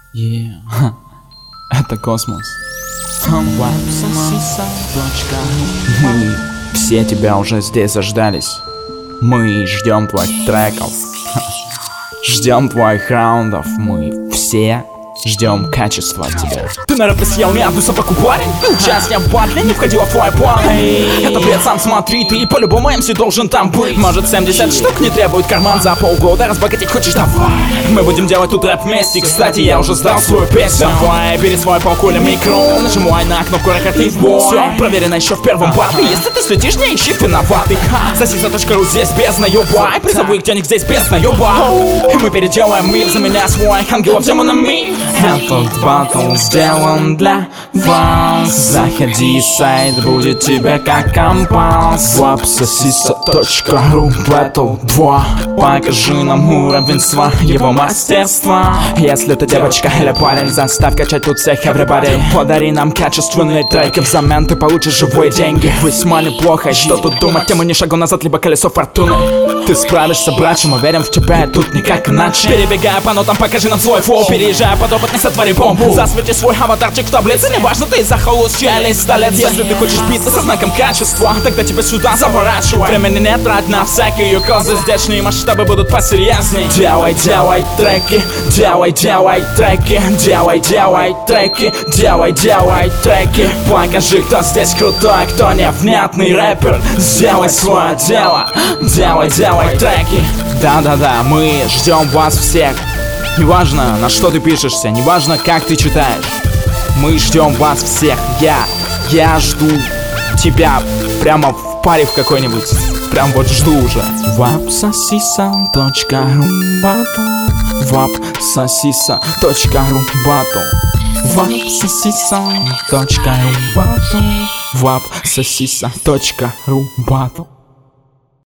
Это космос. Мы все тебя уже здесь заждались. Мы ждем твоих треков, ждем твоих раундов. Мы все ждем качества от тебя. Ты, наверное, съел не одну собаку, парень. Ты участник в батле, не входила в твой план. Это бред, сам смотри, ты по-любому MC должен там быть. Может 70 штук не требует карман за полгода. Разбогатеть хочешь, давай. Мы будем делать тут рэп вместе. Кстати, я уже сдал свою песню. Давай, бери свой полкуля микро, нажимай на кнопку ракеты в бой. Все проверено еще в первом батле. Если ты слетишь, не ищи виноватых. Сосиса.ру здесь без наебай. Призовых денег здесь без наеба. И мы переделаем мир, за меня свой ангелов демонами. Этот батл сделан для вас. Заходи, сайт будет тебе как компас. Wapsasisa.ru Battle 2. Покажи нам уровень своего мастерства. Если ты девочка или парень, заставь качать тут всех everybody. Подари нам качественные треки, взамен ты получишь живые деньги. Весьма неплохо, что тут думать, тема не шагу назад, либо колесо фортуны. Ты справишься, братче, мы верим в тебя, и тут никак иначе. Перебегая по нотам, покажи нам свой флоу. Переезжая под опыт, не сотвори бомбу. Засвети свой аватарчик в таблице. Неважно, ты из-за холостя или из столицы. Если ты хочешь биться со знаком качества, тогда тебя сюда заворачивай. Времени не трать на всякие козы. Здешние масштабы будут посерьезней. Делай, делай треки, делай, делай треки, делай, делай треки, делай, делай треки. Покажи, кто здесь крутой, кто невнятный рэпер. Сделай свое дело, делай, делай треки. Да-да-да, мы ждем вас всех. Неважно, на что ты пишешься, неважно, как ты читаешь. Мы ждем вас всех. Я жду тебя прямо в паре в какой-нибудь. Прям вот жду уже. Wapsasisa.ru Battle. Wapsasisa.ru Battle. Wapsasisa.ru Battle. Wapsasisa.ru Battle.